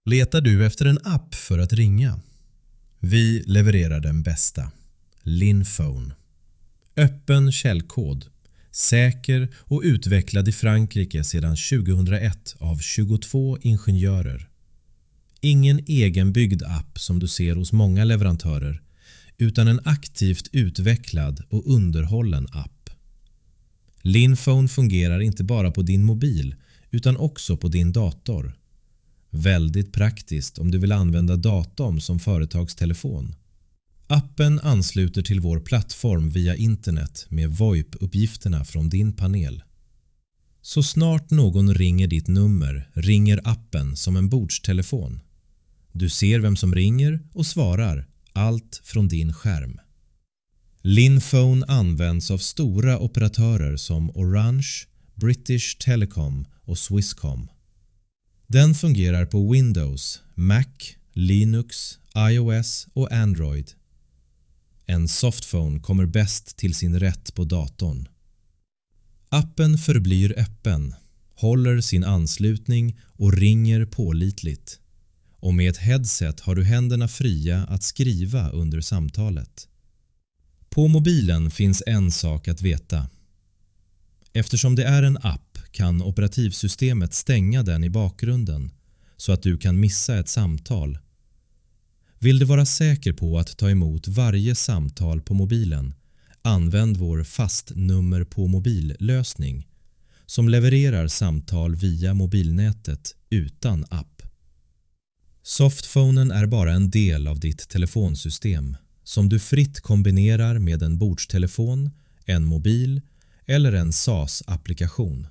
Letar du efter en app för att ringa? Vi levererar den bästa. Linphone. Öppen källkod. Säker och utvecklad i Frankrike sedan 2001 av 22 ingenjörer. Ingen egenbyggd app som du ser hos många leverantörer, utan en aktivt utvecklad och underhållen app. Linphone fungerar inte bara på din mobil utan också på din dator. Väldigt praktiskt om du vill använda datorn som företagstelefon. Appen ansluter till vår plattform via internet med VoIP-uppgifterna från din panel. Så snart någon ringer ditt nummer ringer appen som en bordstelefon. Du ser vem som ringer och svarar, allt från din skärm. Linphone används av stora operatörer som Orange, British Telecom och Swisscom. Den fungerar på Windows, Mac, Linux, iOS och Android. En softphone kommer bäst till sin rätt på datorn. Appen förblir öppen, håller sin anslutning och ringer pålitligt. Och med ett headset har du händerna fria att skriva under samtalet. På mobilen finns en sak att veta. Eftersom det är en app kan operativsystemet stänga den i bakgrunden så att du kan missa ett samtal. Vill du vara säker på att ta emot varje samtal på mobilen, använd vår fastnummer på mobillösning som levererar samtal via mobilnätet utan app. Softphonen är bara en del av ditt telefonsystem som du fritt kombinerar med en bordstelefon, en mobil eller en SaaS-applikation.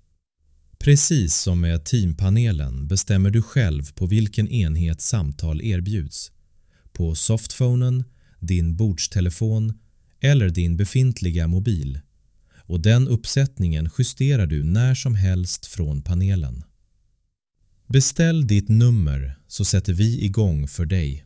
Precis som med teampanelen bestämmer du själv på vilken enhet samtal erbjuds. På softphonen, din bordstelefon eller din befintliga mobil. Och den uppsättningen justerar du när som helst från panelen. Beställ ditt nummer så sätter vi igång för dig.